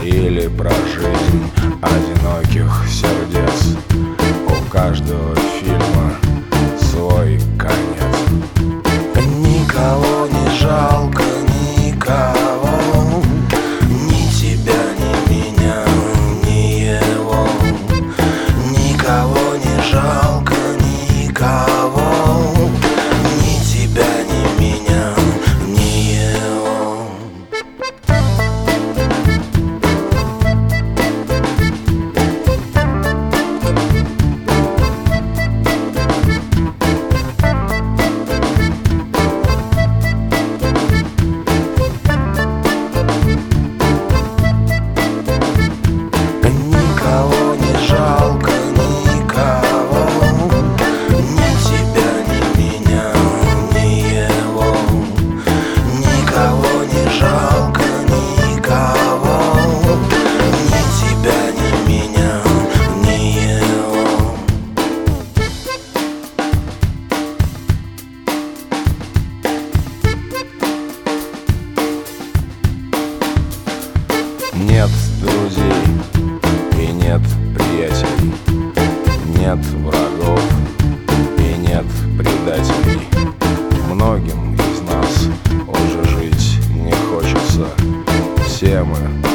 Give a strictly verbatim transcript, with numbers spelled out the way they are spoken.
или про жизнь одиноких сердец. У каждого фильма свой конец. Никого не жалко, никого, ни тебя, ни меня, ни его. Никого не жалко, никого, ни тебя, ни меня, ни его. Никого не жалко, никого, ни тебя, ни меня, ни его. Никого не жалко, никого, ни тебя, ни меня, ни его. Нет друзей и нет приятелей, нет врагов и нет предателей. Многим из нас уже жить не хочется. Все мы